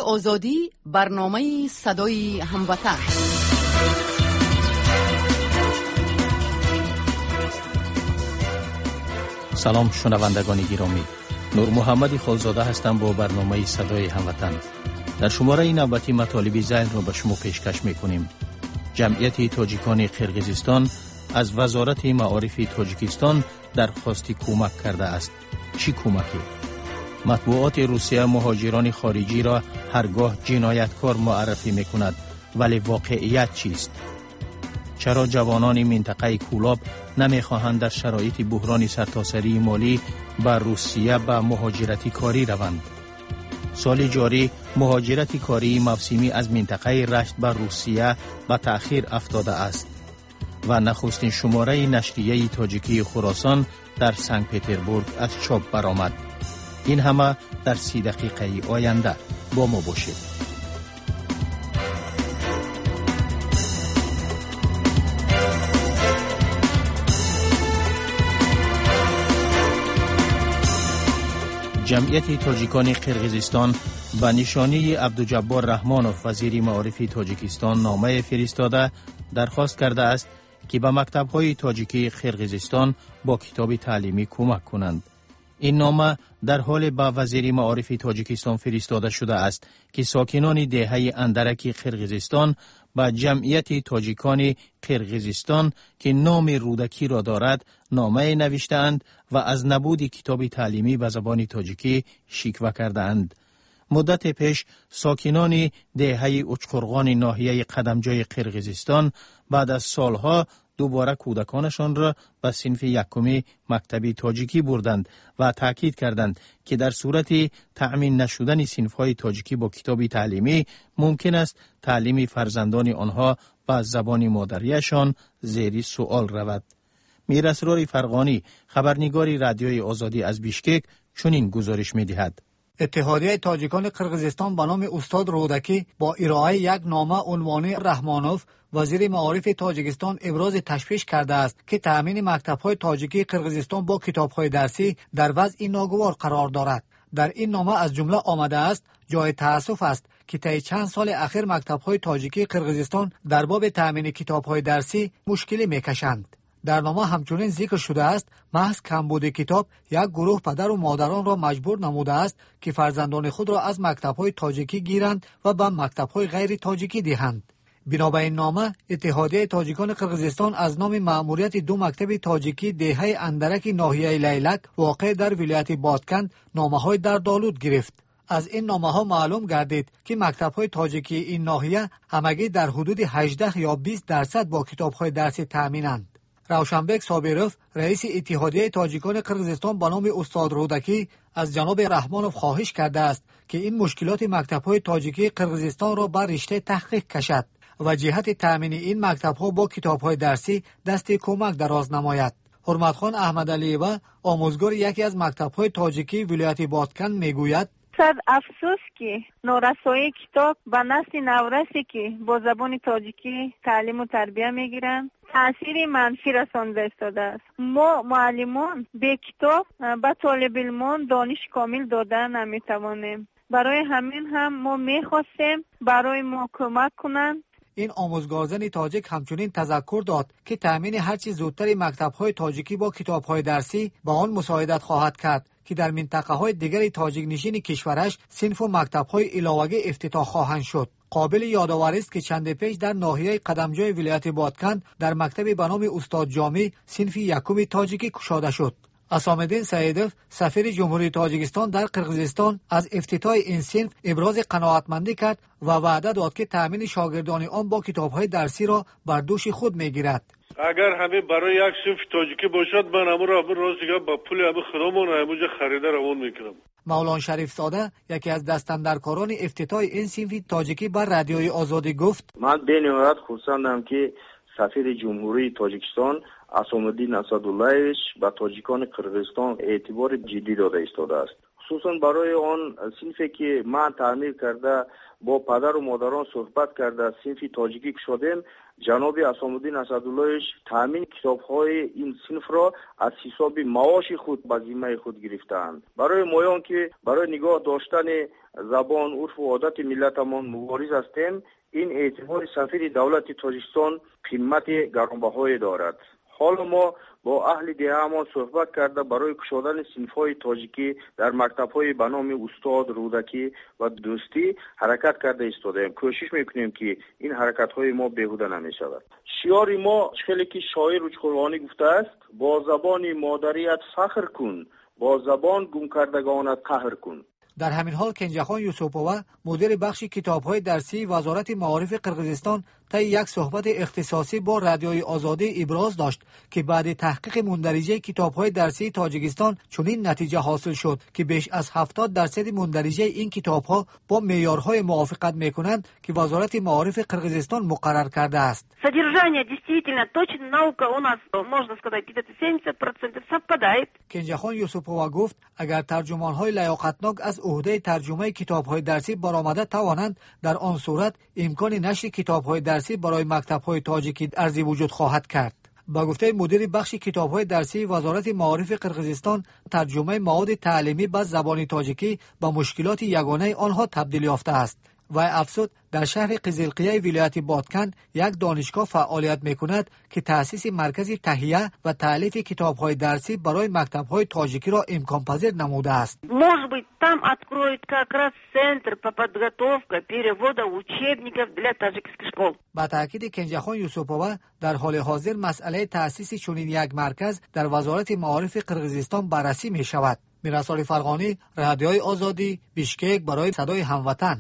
آزادی، برنامه صدای هموطن. سلام شنوندگان گرامی، نور محمد خالزاده هستم با برنامه صدای هموطن. در شماره نوبتی مطالب ذیل را به شما پیشکش می‌کنیم. جمعیت تاجیکان قرقیزستان از وزارت معارف تاجیکستان درخواست کمک کرده است. چی کمکی؟ مطبوعات روسیه مهاجران خارجی را هرگاه جنایتکار معرفی می‌کند، ولی واقعیت چیست؟ چرا جوانان منطقه کولاب نمی‌خواهند در شرایط بحران سرتاسری مالی به روسیه به مهاجرتی کاری روند؟ سال جاری مهاجرت کاری موسمی از منطقه رشت به روسیه به تأخیر افتاده است و نخستین شماره نشریه تاجیکی خراسان در سنت پترزبورگ از چاپ برآمد. این همه در 30 دقیقه آینده. با ما باشید. جمعیت تاجیکان قرقیزستان به نشانی عبدالجبار رحمانوف وزیر معارف تاجیکستان نامه فرستاده درخواست کرده است که به مکتب‌های تاجیکی قرقیزستان با کتاب تعلیمی کمک کنند. این نامه در حال به وزیر معارف تاجیکستان فرستاده شده است که ساکنان دهه اندرک قرقیزستان به جمعیت تاجیکان قرقیزستان که نام رودکی را دارد نامه نوشتند و از نبود کتاب تعلیمی به زبان تاجیکی شکوه کردند. مدت پیش ساکنان دهه اچقرغان ناحیه قدمجای قرقیزستان بعد از سالها دوباره کودکانشان را به صنف یکمی مکتب تاجیکی بردند و تاکید کردند که در صورت تأمین نشدن صنف‌های تاجیکی با کتاب تعلیمی ممکن است تعلیم فرزندان آنها به زبان مادریشان زیر سؤال رود. میراسرار فرغانی، خبرنگار رادیوی آزادی از بیشکک، چنین گزارش می‌دهد. اتحادیه تاجیکان قرقیزستان به نام استاد رودکی با ارائه یک نامه عنوان رحمانوف وزیر معارف تاجیکستان ابراز تشویش کرده است که تأمین مکتب‌های تاجیکی قرقیزستان با کتاب‌های درسی در وضع ناگوار قرار دارد. در این نامه از جمله آمده است جای تأسف است که طی چند سال اخیر مکتب‌های تاجیکی قرقیزستان در باب تأمین کتاب‌های درسی مشکلی می‌کشند. در نامه همچنین ذکر شده است محض کمبود کتاب یک گروه پدر و مادران را مجبور نموده است که فرزندان خود را از مکتب‌های تاجیکی گیرند و به مکتب‌های غیر تاجیکی دهند. بنابر این نامه اتحادیه تاجیکان قرقیزستان از نام مأموریت دو مکتب تاجیکی دهه اندرک ناحیه لیلک واقع در ولایت بادکند نامه‌های دردآلود گرفت. از این نامه‌ها معلوم گردید که مکتب‌های تاجیکی این ناحیه همگی در حدود 18 یا 20% با کتاب‌های درسی تأمینند. روشنبک صابروف رئیس اتحادیه تاجیکان قرقیزستان به نام استاد رودکی از جناب رحمانوف خواهش کرده است که این مشکلات مکتب‌های تاجیکی قرقیزستان را بر رشته تحقیق کشد و جهت تأمین این مکتب‌ها با کتاب‌های درسی دست کمک دراز نماید. حرمتخان احمدعلی‌وا آموزگار یکی از مکتب‌های تاجیکی ولایت بادکند میگوید صد افسوس که نورسایی کتاب به نسل نورسی که با زبان تاجیکی تعلیم و تربیه میگیرند تأثیر منفی رسانده استاده است. ما معلمان به کتاب به طالب علمان دانش کامل دادن نمیتوانیم. برای همین هم ما میخواستیم برای ما کمک کنند. این آموزگارزن تاجیک همچنین تذکر داد که تأمین هرچی زودتر مکتب‌های تاجیکی با کتاب‌های درسی با آن مساعدت خواهد کرد که در منطقه‌های دیگر تاجیک نشین کشورش صنف و مکتب‌های علاوگی افتتاح خواهند شد. قابل یادآوری است که چند پیش در ناحیه قدمجای ولایت بادکند در مکتب به نام استاد جامی صنف یکم تاجیکی گشاده شد. اسامالدین سعیدوف سفیر جمهوری تاجیکستان در قرقیزستان از افتتاح این صنف ابراز قناعتمندی کرد و وعده داد که تأمین شاگردان آن با کتاب‌های درسی را بر دوش خود می‌گیرد. اگر همه برای یک صنف تاجیکی باشد من امر راست دیگه با پول همه خودمون همونجا خریده روان میکنم. مولانا شریف زاده یکی از دستاندرکاران افتتاح این صنف تاجیکی بر رادیوی آزادی گفت من به نهایت خرسندم که سفیر جمهوری تاجیکستان اسامالدین اسدالله‌ویچ به تاجیکان قرقیزستان اعتبار جدی داده ایستاده است. خصوصا برای آن صنفی که من تعمیر کرده با پدر و مادران صحبت کرده صنف تاجیکی شدیم، جناب اسام‌الدین اسداللهش تامین کتاب‌های این صنف را از حساب معاش خود به ذمه خود گرفتند. برای مایان که برای نگاه داشتن زبان، عرف و عادت ملتمان مبارز هستیم، این اعتبار سفیر دولت تاجیکستان قیمت گرانبهایی دارد. حالا ما با اهل دهه‌مان صحبت کرده برای کشادن صنف‌های تاجیکی در مکتب‌های به نام استاد، رودکی و دوستی حرکت کرده ایستادیم. کوشش میکنیم که این حرکت‌های ما بیهوده نمی‌شود. شعار ما خیلی که شاعر روچخوانی گفته است: با زبان مادریت فخر کن، با زبان گم کردگانت قهر کن. در همین حال کنجخان یوسفووا مدیر بخش کتاب‌های درسی وزارت معارف قرقیزستان طی یک صحبت اختصاصی با رادیوی آزادی ابراز داشت که بعد تحقیق مندرجه کتاب‌های درسی تاجیکستان چنین نتیجه حاصل شد که بیش از 70% مندرجه این کتاب‌ها با معیارهای موافقت می‌کنند که وزارت معارف قرقیزستان مقرر کرده است. Содержание действительно точно, наука у нас, можно сказать, где-то 70% совпадает. کنجخان یوسفووا گفت اگر ترجمان‌های لیاقتناک از عهده ترجمه کتاب‌های درسی برآمده توانند، در آن صورت امکان نشر کتاب‌های درسی برای مکتب‌های تاجیکی ارزی وجود خواهد کرد. با گفته مدیر بخش کتاب‌های درسی وزارت معارف قرقیزستان، ترجمه مواد تعلیمی به زبان تاجیکی به مشکلات یگانه آنها تبدیل یافته است. و افزود در شهر قزلقیه ولایت بادکن یک دانشگاه فعالیت می‌کند که تأسیس مرکز تهیه و تألیف کتاب‌های درسی برای مکتب‌های تاجیکی را امکان پذیر نموده است. Может быть, там откроют как раз центр по подготовке перевода учебников для таджикских школ. با تأکید کنجخان یوسفووا در حال حاضر مسئله تأسیس چنین یک مرکز در وزارت معارف قرقیزستان بررسی می‌شود. میرسال فرغانی، رادیوی آزادی، بیشکک، برای صدای هموطن.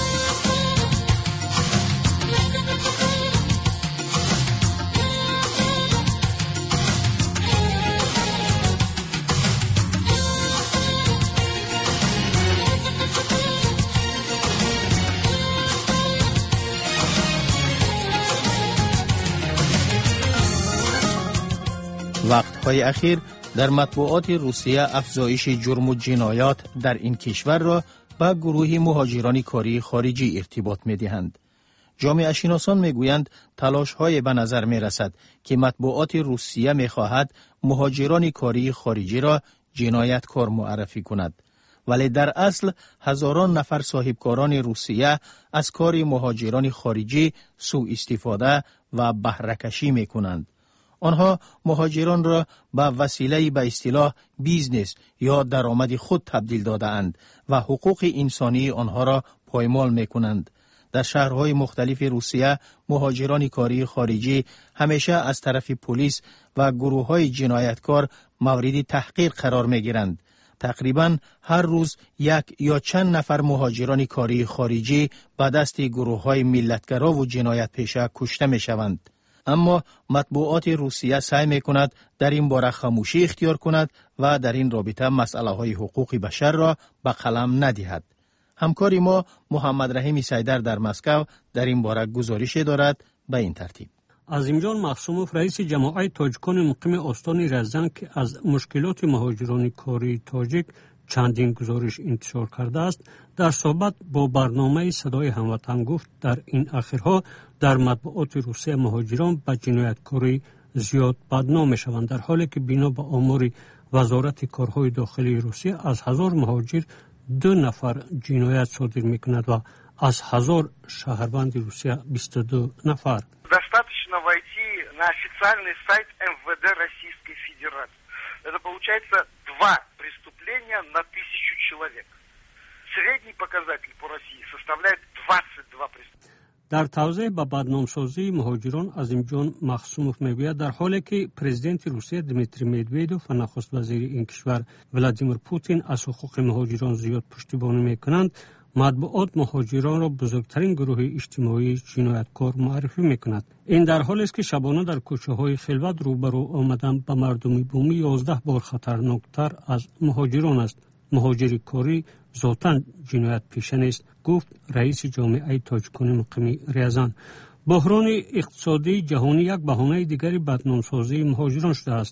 وقتهای اخیر در مطبوعات روسیه افزایش جرم و جنایات در این کشور را با گروه مهاجران کاری خارجی ارتباط می‌دهند. جامعه شناسان می‌گویند تلاش‌های به نظر می‌رسد که مطبوعات روسیه می‌خواهد مهاجران کاری خارجی را جنایتکار معرفی کند، ولی در اصل هزاران نفر صاحبکاران روسیه از کار مهاجران خارجی سوء استفاده و بهره‌کشی می‌کنند. آنها مهاجران را به وسیله به اصطلاح بیزنس یا درآمد خود تبدیل داده اند و حقوق انسانی آنها را پایمال می کنند. در شهرهای مختلف روسیه مهاجران کاری خارجی همیشه از طرف پلیس و گروه‌های جنایتکار مورد تحقیر قرار می گیرند. تقریبا هر روز یک یا چند نفر مهاجران کاری خارجی به دست گروه‌های ملتگرا و جنایت پیشه کشته می شوند. اما مطبوعات روسیه سعی می کند در این باره خاموشی اختیار کند و در این رابطه مسئله های حقوق بشر را به قلم ندهد. همکار ما محمد رحیم سیدر در مسکو در این باره گزارشی دارد به این ترتیب. عظیمجان مخصوموف رئیس جماعت تاجیکان مقیم استان رزدن که از مشکلات مهاجران کاری تاجیک چندین گزارش انتشار کرده است، در صحبت با برنامه صدای هموطن گفت در این اخیرها در مطبوعات روسیه مهاجران به جنایتکاری زیاد بدنام می‌شوند، در حالی که بنا به آمار وزارت کارهای داخلی روسیه از 1000 مهاجر 2 نفر جنایت صادر می‌کند و از 1000 شهروند روسیه 22 نفر. Достаточно войти на официальный сайт МВД Российской Федерации. Это получается 2 преступления на 1000 человек. Средний показатель по России составляет 22 преступления. در توضیح به بدنامسازی مهاجران عظیمجان مخصوموف میگوید در حالی که پرزیدنت روسیه دمیتری مدویدوف و نخست وزیر این کشور ولادیمیر پوتین از حقوق مهاجران زیاد پشتیبانی میکنند، مطبوعات مهاجران را بزرگترین گروه اجتماعی جنایتکار معرفی میکند. این در حالی است که شبانه در کوچه‌های خلوت روبرو آمدن به مردم بومی 11 بار خطرناکتر از مهاجران است. مهاجر کاری ذاتاً جنایت پیشه نیست، گفت رئیس جامعه تاجیکان مقیم ریزان. بحران اقتصادی جهانی یک بهانه دیگری بدنامسازی مهاجران شده است.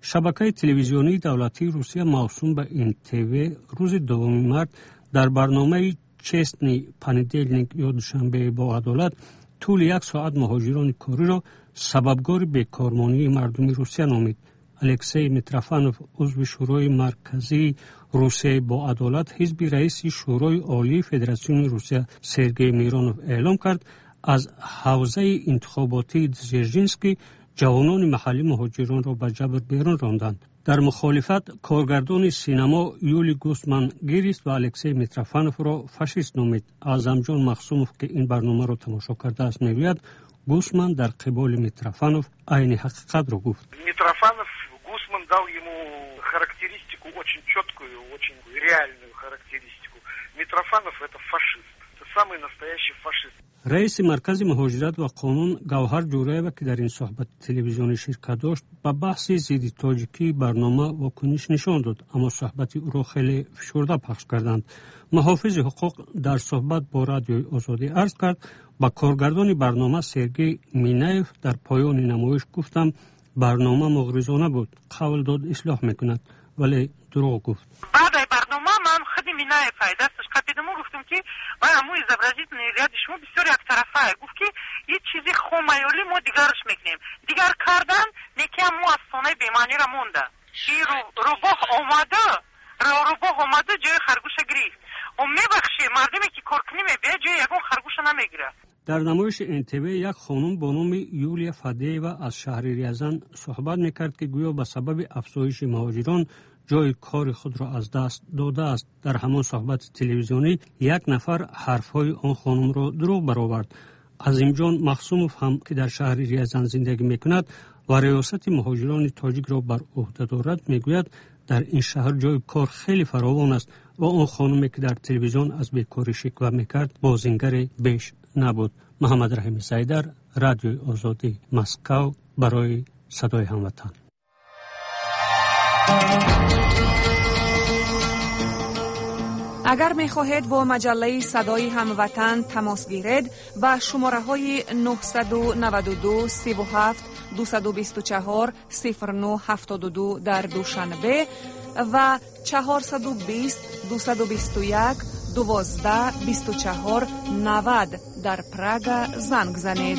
شبکه تلویزیونی دولتی روسیه موسوم به NTV روز 2 مارس در برنامه چستنی پانیدلنیک یا دوشنبه با عدالت طول 1 ساعت مهاجران کاری را سببگار بیکارمانی مردم روسیه نامید. الکسی میتروفانوف عضو شورای مرکزی روسیه با عدالت حزب رئیس شورای عالی فدراسیون روسیه سرگئی میرونوف اعلام کرد از حوزه انتخاباتی دزرژینسکی جوانان محلی مهاجران را به جبر بیرون راندند. در مخالفت کارگردان سینما یولی گوسمان گیریست و الکسی میتروفانوف را فاشیست نامید. اعظمجان مخصوموف که این برنامه را تماشا کرده است میگوید گوسمان در قبال میتروفانوف عین حقیقت را گفت. Митрофанов, Гусман дал ему характеристику очень четкую, очень реальную характеристику. Митрофанов это фашист, это самый настоящий фашист. رئیس مرکز مهاجرت و قانون گوهر جوریوه که در این صحبت تلویزیونی شرکت داشت به بحث ضد تاجیکی برنامه واکنش نشان داد، اما صحبت او را خیلی فشرده پخش کردند. محافظ حقوق در صحبت با رادیوی آزادی عرض کرد با کارگردان برنامه سرگئی مینایف در پایان نمایش گفتم برنامه مغرضانه بود، قول داد اصلاح میکند ولی دروغ گفت. بعد برنامه من خود مینایف دستش قطعیدم و گفتم که و همون изобразительный ряд شما بسیار یک طرفه گفت که یه چیزی خمایولی ما دیگرش میکنیم، دیگر کردن نیکی هم مو افسانه بیمانی را مونده که روباه آمده جای خرگوش گریفت و میبخشی مردمی که کار کنیم بیا جای یکون خرگوش نمیگیره. در نمایش NTV یک خانم با نام یولیا فادییوا از شهر ریازان صحبت میکرد که گویا به سبب افزایش مهاجران جای کار خود را از دست داده است. در همان صحبت تلویزیونی یک نفر حرفهای آن خانم را دروغ برآورد. عظیمجان مخصوموف هم که در شهر ریازان زندگی میکند و ریاست مهاجران تاجیک را بر عهده دارد میگوید در این شهر جای کار خیلی فراوان است و آن خانمی که در تلویزیون از بیکاری شکوه میکرد بازیگر بیش نبود. محمد رحیم سیدر، رادیوی آزادی، مسکو، برای صدای هموطن. اگر می خواهید با مجله صدای هموطن تماس گیرید با شماره های 992 37 224 0972 در دوشنبه و 420 221 12 24 90 در پراگ زنگ زنید.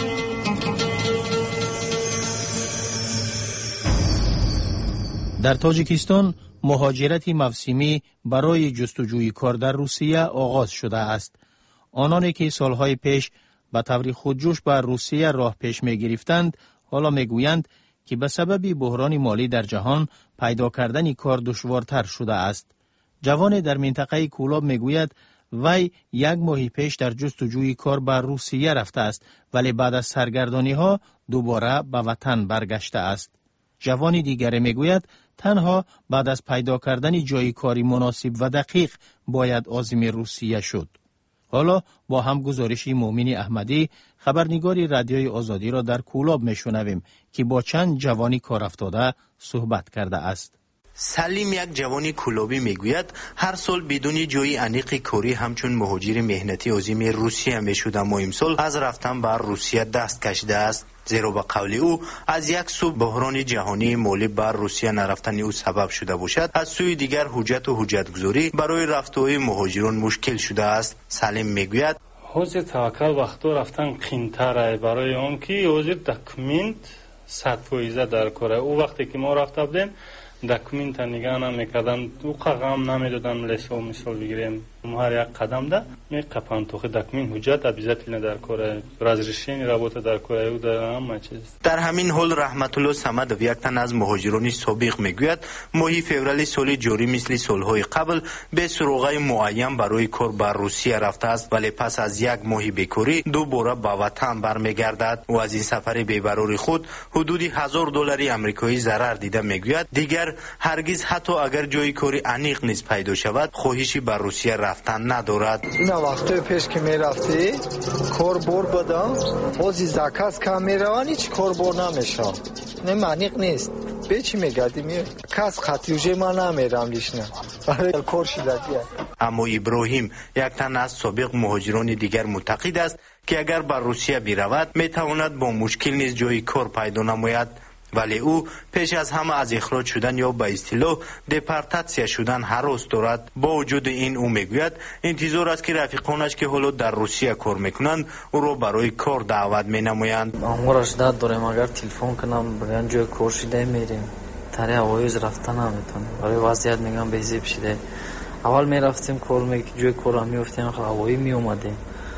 در تاجیکستان مهاجرت موسمی برای جستجوی کار در روسیه آغاز شده است. آنانی که سالهای پیش به طور خودجوش به روسیه راه پیش می گرفتند حالا می گویند که به سبب بحران مالی در جهان پیدا کردن کار دشوارتر شده است. جوان در منطقه کولاب می گوید وی 1 ماه پیش در جستجوی کار به روسیه رفته است ولی بعد از سرگردانی ها دوباره به وطن برگشته است. جوانی دیگر می گوید تنها بعد از پیدا کردن جای کاری مناسب و دقیق باید عازم روسیه شد. حالا با هم گزارشی مومن احمدی خبرنگاری رادیوی آزادی را در کولاب میشنویم که با چند جوانی کار افتاده صحبت کرده است. سلیم یک جوانی کولابی میگوید هر سال بدون جای انیق کاری همچون مهاجر مهنتی عازم روسیه میشد، اما امسال از رفتن بر روسیه دست کشیده است. زیرا به قول او از یک سو بحران جهانی مالی بر روسیه نرفتن او سبب شده باشد، از سوی دیگر حجت و حجتگذاری برای رفتن مهاجران مشکل شده است. سلیم میگوید حوزه توکل وقتا رفتن قیمتره برای اون که حوزه دکمنت 100% در کاره. او وقتی که ما رفته بودیم دکمنت نگاه نمیکردن، او قدم نمیدادن. لسو مثال بگیریم هر یک قدم ده میقپن تو دکمنت حجت ابیزتل در کاره رازرشین رابطه در کاره او در همه چیز. در همین حال رحمت الله صمدov یک تن از مهاجران سابق میگوید ماه فوریه سال جاری مثل سالهای قبل به سراغ معین برای کار بر روسیه رفته است، ولی پس از 1 ماه بیکاری دوباره به وطن برمیگردد و از این سفر بی‌قرار خود حدود $1000 آمریکایی ضرر دیده. میگوید دیگر هرگز حتی اگر جای کاری انیق نیز پیدا شود خواهشی بر روسیه رفتن ندارد. این وقتی پیش که میرفتی کار بور بدم بازی زکاس کامیروان هیچ کار بور نمیشه، نه منیق نیست. به چی میگردی میره کس خطیوجه ما نمیرم لیشنه برای کار شدگیه. اما ابراهیم یک تن از سابق مهاجران دیگر معتقد است که اگر بر روسیه برود میتواند با مشکل نیز جای کار پیدا نماید ولی او پیش از همه از اخراج شدن یا به اصطلاح دپارتاسیا شدن هراس دارد. با وجود این او میگوید انتظار است که رفیقانش که حالا در روسیه کار میکنند او را برای کار دعوت مینمایند. ما شدت داریم اگر تلفن کنم بگن جای کار شده میریم تری هوایز رفتن نمیتونیم برای وضعیت میگم بهزیب شده. اول میرفتیم کار جای کار هم میفتیم هوایی میومدیم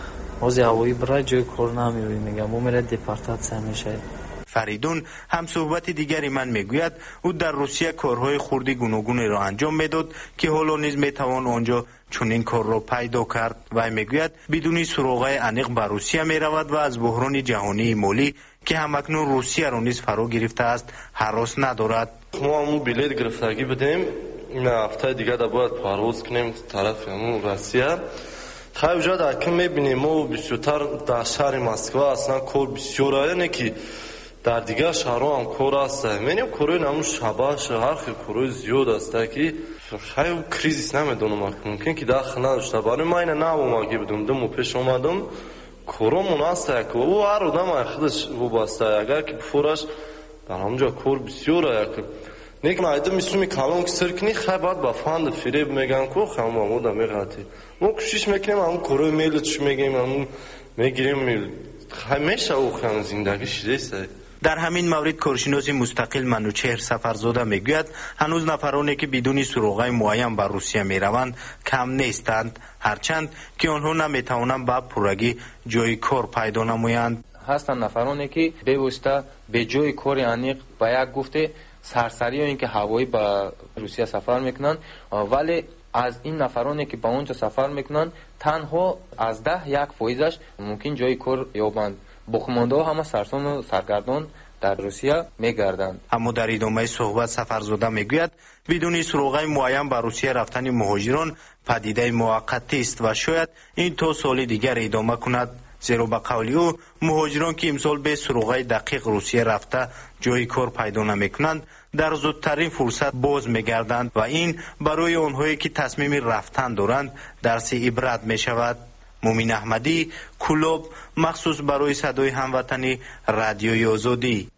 از هوایی برای جای کار نمیویم میگم او میره دپارتاسیا میشه. فریدون هم صحبت دیگری من میگوید او در روسیه کارهای خردی گوناگونی را انجام میداد که حالا نیز میتوان آنجا چنین کار را پیدا کرد. و میگوید بدون سراغ انیق به روسیه میرود و از بحران جهانی مالی که همکنون روسیه را نیز فرا گرفته است هراس ندارد. ما همون بلیط گرفتگی بدیم این هفته دیگه باید پرواز کنیم طرف همون روسیه. خیلی جا در که میبینیم ما بسیارتر در شهر مسکو اصلا کار بسیار اینه که در دیگر شهرها هم کار است. می‌بینیم کارهای همون شبه شهر خیلی کارهای زیاد است که خیلی کریزیس نمیدونم ممکن که داخل نداشته. برای ما اینه نبومگی بدم دم و پیش اومدم کارمون است که او هر آدم خودش وابسته اگر که بفورش در همونجا کار بسیاره که نیک نایده میسومی کلام که سر کنی خیلی باید با فاند فریب میگن که خیلی مامودا میغاتی ما کشیش میکنیم همون کارهای میلتش میگیم همون میگیریم همیشه او خیلی زندگی شده است. در همین مورد کارشناس مستقل منوچهر سفرزاده میگوید هنوز نفرانی که بدون سراغ معین به روسیه میروند کم نیستند هرچند که آنها نمیتوانند به پورگی جای کار پیدا نمایند. هستند نفرانی که به واسطه به جای کار انیق با یک گفته سرسری این که هوایی به روسیه سفر میکنند ولی از این نفرانی که به اونجا سفر میکنند تنها از 10% ممکن جای کار یابند. بخمانده همه سرسان و سرگردان در روسیه میگردند. اما در ادامه صحبت سفرزاده میگوید بدون سراغ معین به روسیه رفتن مهاجران پدیده موقتی است و شاید این تا سال دیگر ادامه کند. زیرا به قول او مهاجران که امسال به سراغ دقیق روسیه رفته جای کار پیدا نمیکنند در زودترین فرصت باز میگردند و این برای آنهایی که تصمیم رفتن دارند درس عبرت میشود. مومین احمدی، کلوب، مخصوص برای صدای هموطنی رادیوی آزادی.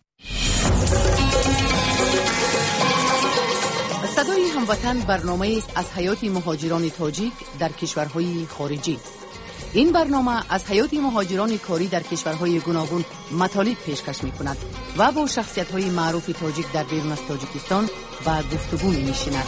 صدای هموطن برنامه است از حیات مهاجران تاجیک در کشورهای خارجی. این برنامه از حیات مهاجران کاری در کشورهای گوناگون مطالب پیشکش می‌کند و با شخصیت‌های معروف تاجیک در بیرون از تاجیکستان با گفتگو می‌نشیند.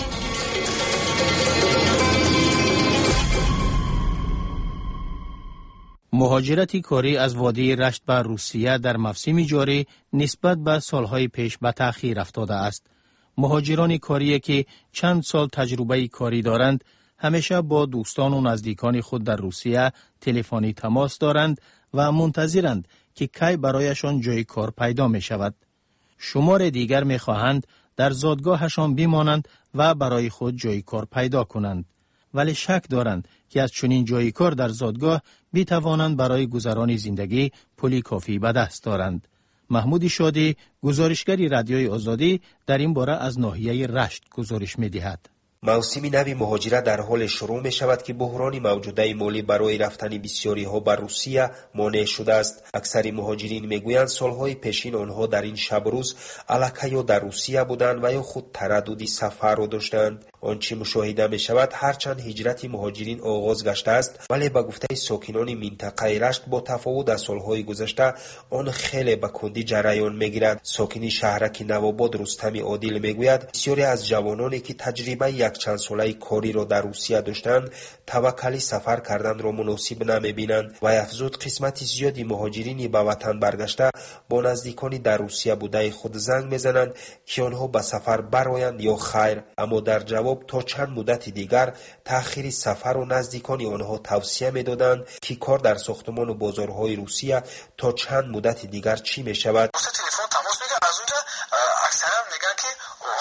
مهاجرت کاری از وادی رشت به روسیه در موسم جاری نسبت به سالهای پیش به تأخیر افتاده است. مهاجران کاری که چند سال تجربه کاری دارند همیشه با دوستان و نزدیکان خود در روسیه تلفنی تماس دارند و منتظرند که کی برایشان جای کار پیدا می شود. شمار دیگر می خواهند در زادگاهشان بمانند و برای خود جای کار پیدا کنند. ولی شک دارند که از چنین جای کار در زادگاه بیتوانند برای گذران زندگی پولی کافی به دست دارند. محمود شادی، گزارشگری رادیوی آزادی، در این باره از ناحیه رشت گزارش می دهد. موسم نوی مهاجرت در حال شروع می شود که بحران موجوده مالی برای رفتن بسیاری ها به روسیه مانع شده است. اکثر مهاجرین میگویند سالهای پیشین آنها در این شب روز الکه یا در روسیه بودند و یا خود تردد سفر را داشتند. آنچه مشاهده می شود هرچند هجرت مهاجرین آغاز گشته است ولی به گفته ساکنان منطقه رشت با تفاوت از سالهای گذشته آن خیلی به کندی جریان میگیرد. ساکن شهرک نوآباد رستم عادل میگوید بسیاری از جوانانی که تجربه یک چند ساله کاری را در روسیه داشتند توکلی سفر کردن را مناسب نمیبینند و افزود قسمت زیادی مهاجرین به وطن برگشته با نزدیکانی در روسیه بوده خود زنگ میزنند که آنها به سفر برآیند یا خیر، اما در جواب تا چند مدت دیگر تأخیر سفر و نزدیکان آنها توصیه می‌دادند که کار در ساختمان و بازارهای روسیه تا چند مدت دیگر چی می‌شود. تلفن تماس می‌گیرن از اونجا اکثرا میگن که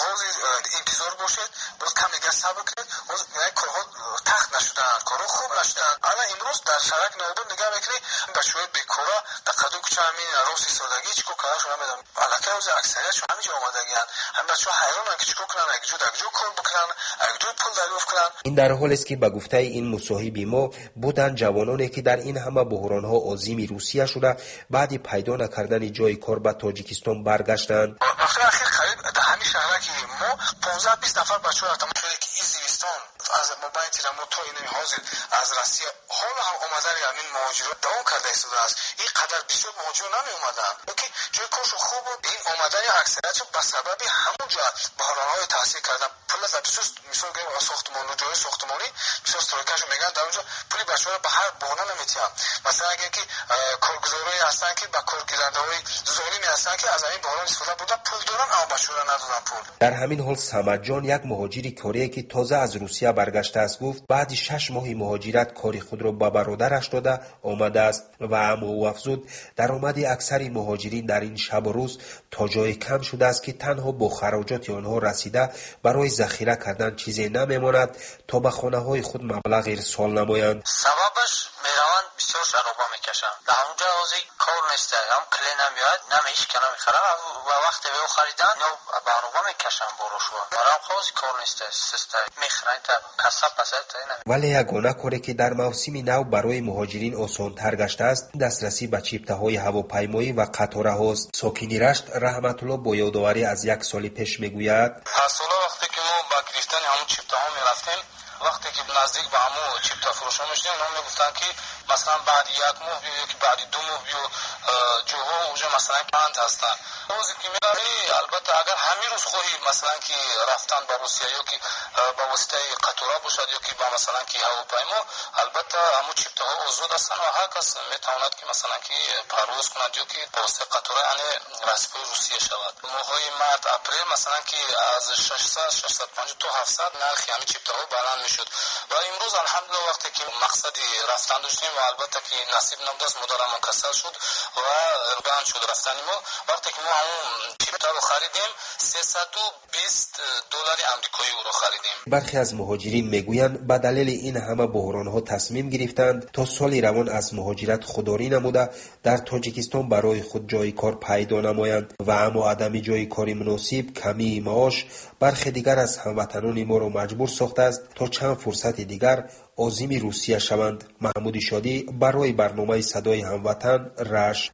انتظار باشید باز کم دیگر صبر کنید باز کارها تخت نشدن کارها خوب نشدن. الان امروز در شهرک نوآباد نگاه می‌کنید بچه‌های بیکارا در قدو کوچه همین راست سادگی چیکار کارشون نمیدن الکی روز اکثریتشون همینجا اومدگیان هم بچه‌ها حیرانن که چیکار کنن یک جو کار بکنن پول دریافت کنن. این در حالی است که به گفته این مصاحب ما بودند جوانانی که در این همه بحران‌ها عازم روسیه شده بعد پیدا نکردن جای کار به تاجیکستان برگشتند. وقتی هفته اخیر قریب در همین شهر که ما 15-20 نفر بچه ها رفتن که این زیستان از مبین تیرمو تا این حاضر از روسیه حالا هم اومدن همین مهاجرات دوام کرده ایستاده است. این قدر بسیار مهاجران نمی اومدن که جای کارش خوب بود. این اومدن اکثریت به سبب همونجا بحران‌های تحصیل کردن پول در بسیار مثال گریم ساختمان و جای ساختمانی بسیار استراکش میگن در اونجا پول بچه‌ها به هر بهانه نمیتیان. مثلا اگه که کارگزارایی هستن که با کارگیرنده‌های ظالمی هستن که از این بحران استفاده بودن پول دارن اما بچه‌ها ندادن پول. در همین حال صمد جان یک مهاجری کره که تازه از روسیه برگشته است گفت بعد 6 ماه مهاجرت کاری خود را به برادرش داده آمده است و اما او افزود درآمد اکثر مهاجرین در این شب و روز تا جای کم شده است که تنها با خراجات آنها رسیده برای ذخیره کردن چیزی نمیماند تا به خانه‌های خود مبلغ ارسال نمایند. سببش میروند بسیار شرابا میکشن در اونجا اوزی کار نیست هم کلی نمیاد نمیش کنه میخره و وقتی به او خریدن یا برابا میکشن بروشو برام خوزی کار نیست سسته میخرن تا کسب پسر تا اینه. ولی یگانه کاری که در موسم نو برای مهاجرین آسان‌تر گشته است دسترسی به چیپته‌های هواپیمایی و قطاره هاست. ساکنی رشت رحمت الله با یادآوری از یک سال پیش میگوید هر سال وقتی که ما با گرفتن همون چیپته‌ها میرفتیم وقتی که نزدیک به همون چیپتا فروش میشدیم اونا میگفتن که مثلا بعد 1 ماه یا که بعد 2 ماه بیو جوها اونجا مثلا پانت هستن. روزی که میروی البته اگر همین روز خواهی مثلا که رفتن با روسیه یا که با واسطه قطاره باشد یا که با مثلا که هواپیما البته همون چیپتاها آزاد هستن و هر کس میتواند که مثلا که پرواز کند یا که با واسطه قطاره یعنی رسپی روسیه شود. ماهای مارت اپریل مثلا که از 600 650 تا 700 نرخ همین چیپتاها بلند شد و امروز الحمدلله وقتی که مقصدی رفتن داشتیم و البته که نصیب نبود مدارم مکسر شد و بند شد رفتن ما وقتی که ما همون چیپتا رو خریدیم $320 آمریکایی رو خریدیم. برخی از مهاجرین میگویند به دلیل این همه بحران‌ها تصمیم گرفتند تا سال روان از مهاجرت خودداری نموده در تاجیکستان برای خود جای کار پیدا نمایند و اما عدم جای کاری مناسب کمی معاش برخی دیگر از هموطنان ما را مجبور ساخته است تا چند فرصت دیگر عازم روسیه شوند. محمود شادی برای برنامه صدای هموطن رشت.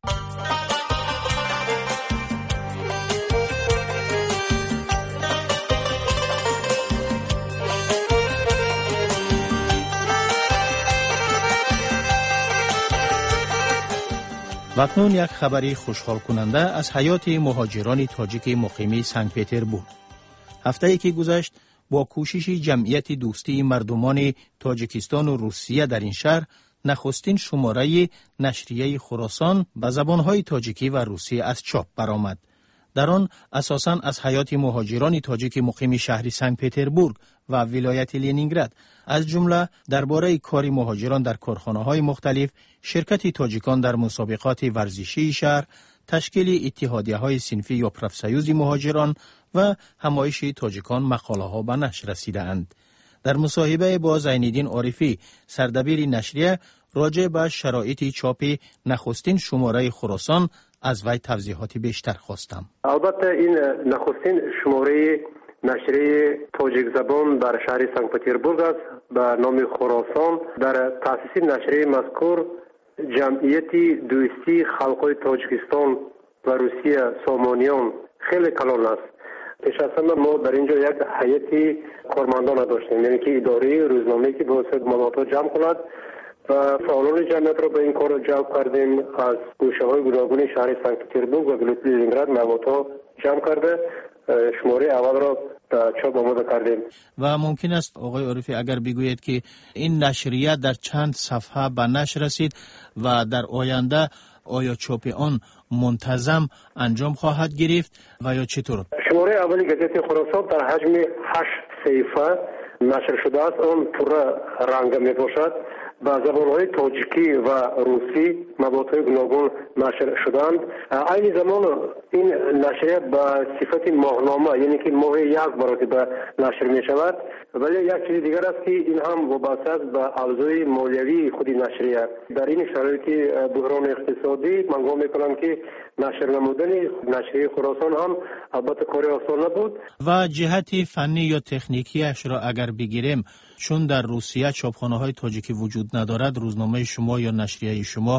و اکنون یک خبری خوشحال کننده از حیات مهاجران تاجیک مقیم سنت پتربورگ. هفته‌ای که گذشت با کوشش جمعیت دوستی مردمان تاجیکستان و روسیه در این شهر نخستین شماره نشریه خراسان به زبانهای تاجیکی و روسی از چاپ برآمد. در آن اساساً از حیات مهاجران تاجیک مقیم شهر سنت پتربورگ و ولایت لنینگراد از جمله درباره کار مهاجران در کارخانه‌های مختلف، شرکت تاجیکان در مسابقات ورزشی شهر، تشکیل اتحادیه‌های صنفی یا پرافسیوز مهاجران و همایش تاجیکان مقاله‌ها به نشر رسیده‌اند. در مصاحبه با زین‌الدین عارفی سردبیر نشریه راجع به شرایط چاپ نخستین شماره خراسان از وی توضیحات بیشتر خواستم. البته این نخستین شماره نشریه تاجیک زبان در شهر سنت پتربورگ است به نام خراسان. در تأسیس نشریه مذکور جمعیتی دوستی خلقای تاجیکستان و روسیه سامانیان خیلی کلان است. پیش از همه ما در اینجا یک هیئت کارمندان داشتیم، یعنی که اداره روزنامه‌ای که باعث معلومات جمع کند و فعالان جمعیت را به این کار جلب کردیم. از گوشه‌های گوناگون شهر سنت پتربورگ و ولایت لنینگراد معلومات جمع کرده شماره اول را چاپ آماده کردیم. و ممکن است آقای عارفی اگر بگویید که این نشریه در چند صفحه به نشر رسید و در آینده آیا چاپ آن منتظم انجام خواهد گرفت و یا چطور؟ شماره اولی گزیت خراسان در حجم 8 صفحه نشر شده است. آن پوره رنگ می باشد. با زبان‌های تاجیکی و روسی مباحث گوناگون نشر شدند. این زمان این نشریه به صفت ماهنامه، یعنی که ماه یک مرتبه نشر می شود. ولی یک چیز دیگر است که این هم وابسته است به ابزار مالیوی خود نشریه. در این شرایط بحران اقتصادی من گمان می‌کنم که نشر نمودن نشریه خراسان هم البته کار آسان نبود. و جهت فنی یا تکنیکی اش را اگر بگیریم، چون در روسیه چاپخانه‌های تاجیکی وجود ندارد، روزنامه شما یا نشریه شما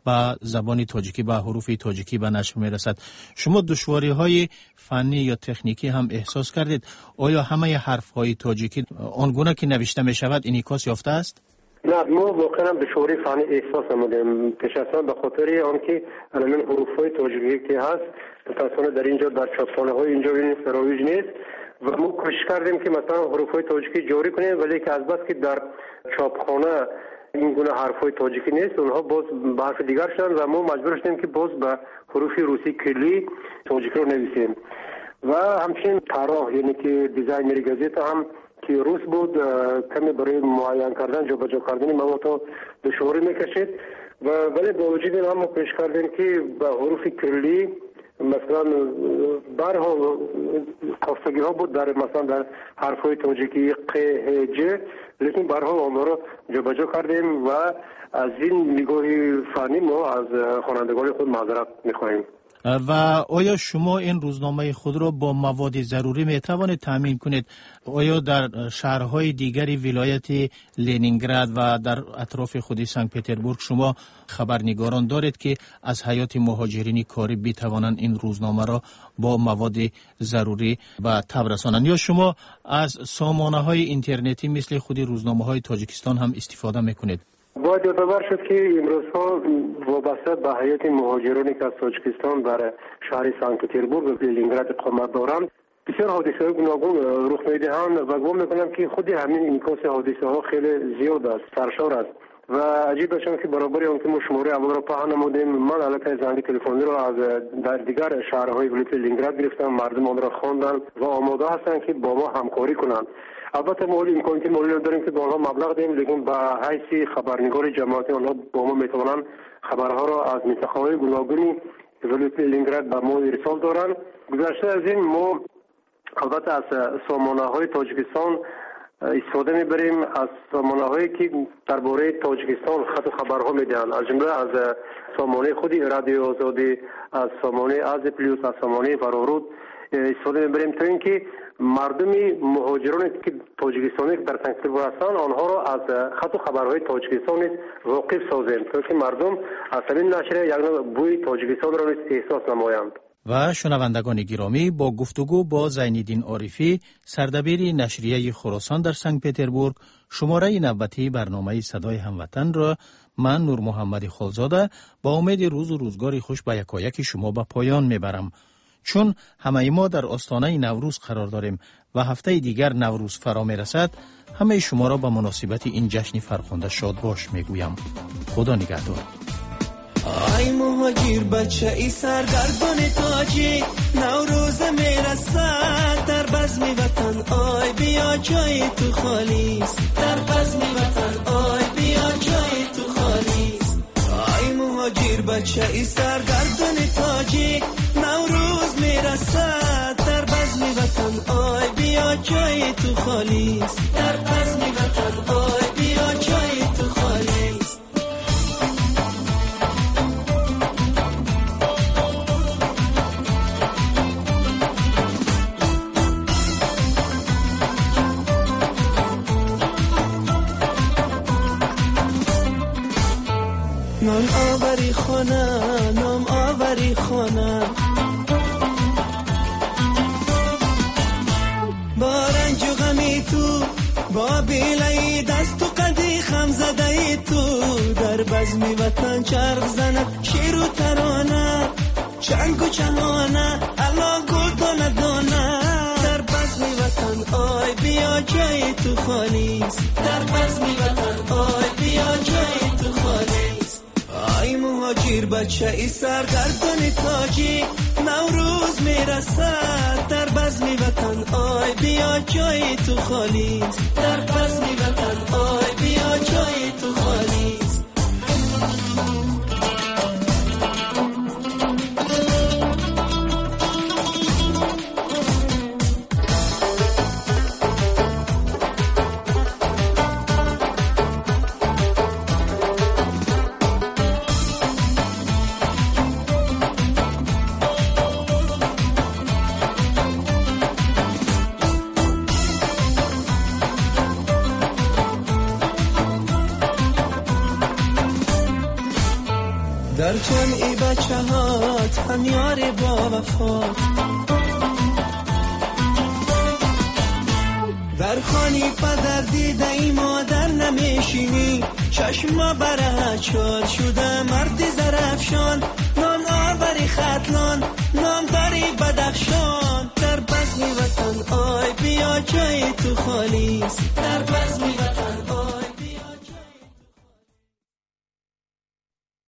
با زبان تاجیکی با حروف تاجیکی به نشر میرسد. شما دشواری های فنی یا تکنیکی هم احساس کردید؟ آیا همه حرف های تاجیکی آنگونه که نوشته می شود انعکاس یافته است؟ نه، ما واقعا دشواری فنی احساس نمودیم پیش از آن به خاطر آنکه الان حروف های تاجیکی که هست متأسفانه در اینجا در چاپخانه های اینجا این رایج نیست و ما کوشش کردیم که مثلا حروف های تاجیکی جاری کنیم، ولی که از بس که در چاپخانه این گونه حرف های تاجیکی نیست، اونها باز به حرف دیگر شدن و ما مجبور شدیم که باز به حروف روسی کلی تاجیکی رو نویسیم. و همچنین طراح یعنی که دیزاینر گازیت هم که روس بود کمی برای معین کردن جابجا کردن مواد دشواری میکشید و ولی با وجود این هم ما پیش کردیم که به حروف کلی مثلا برها خواستگی ها بود در مثلا در حرف های تاجیکی ق ه ج، لیکن برها آنها را جابجا کردیم و از این نگاه فنی ما از خوانندگان خود معذرت میخواهیم. و آیا شما این روزنامه خود را با مواد ضروری می توانید تامین کنید؟ آیا در شهرهای دیگری ولایت لنینگراد و در اطراف خود سنت پتربورگ شما خبرنگاران دارید که از حیات مهاجرین کاری بتوانند این روزنامه را با مواد ضروری به تب رسانند، یا شما از سامانه های اینترنتی مثل خود روزنامه های تاجیکستان هم استفاده میکنید؟ باید یادآور شد که امروزها وابسته به حیات مهاجرانی که از تاجیکستان در شهر سنت پتربورگ و لنینگراد اقامت دارند بسیار حادثه‌های گوناگون رخ می‌دهند و گمان می‌کنم که خود همین انعکاس حادثه‌ها خیلی زیاد است، سرشار است و عجیب است که برابر آن که ما شماره اول را پهن نمودیم، من علاقه زنگ تلفنی را از در دیگر شهرهای ولایت لنینگراد گرفتم، مردم آن را خواندند و آماده هستند که با ما همکاری کنند. البته ما امکاناتی مالی داریم که با آنها مبلغ دهیم، لیکن به حیث خبرنگار جماعتی آنها با ما میتوانند خبرها را از منطقه‌های گوناگون ولایت لنینگراد به ما ارسال دارند. گذشته از این ما البته از سامانه‌های تاجیکستان استفاده میبریم، از سامانه‌هایی که درباره تاجیکستان خط و خبرها میدهند، از جمله از سامانه خودی رادیو آزادی، از سامانه از پلیوس، از سامانه فرارود استفاده میبریم تا اینکه مردم مهاجرانی که تاجیکستانی در سنت پتربورگ هستند آنها را از خط و خبرهای تاجیکستان واقف سازیم تا که مردم از همین نشریه یک نوع بوی تاجیکستان را احساس نمایند. و شنوندگان گرامی، با گفتگو با زین‌الدین عارفی سردبیر نشریه خراسان در سنت پتربورگ، شماره نوبتی برنامه صدای هموطن را من نور محمد خالزاده با امید روز و روزگاری خوش به یکایک شما به پایان میبرم. چون همه ما در آستانه نوروز قرار داریم و هفته دیگر نوروز فرا میرسد، همه شما را به مناسبت این جشن فرخنده شاد باش میگویم. خدا نگهدار. آی مهاجر بچه ای سرگردان تاجی، نوروز میرسد در بزم وطن، آی بیا جای تو خالیست، در بزم وطن آی بیا جای تو خالیست. آی مهاجر بچه ای سرگردان تاجی، نوروز میرسد در بزم وطن، آی بیا جای تو خالیست، در بزم وطن آی بیا جای تو خالیست. نام آوری خانه، نام آوری خانه، با رنج و غمی تو، با بیلای دست و قدی خم زده تو، در بزم وطن چرخ زند شیر و ترانه، چنگ و چهانه الله گل دانه دانه، در بزم وطن آی بیا جای تو خالیست، در بزم وطن آی بیا جای تو خالیست. آی مهاجر بچه ای سرگردان تاجی، نوروز میرسد در بزم وطن، آی بیا جای تو خالیست، در بزم وطن آی بیا جای تو خالیست. در جمعی بچه هات هم یار با وفات. در خانی پدر دیده ای مادر نمیشینی، چشم برهت شد شده مردی زرفشان، نام آوری خطلان نام داری بدخشان. در بزمی وطن آی بیا جای تو خالیست، در بزمی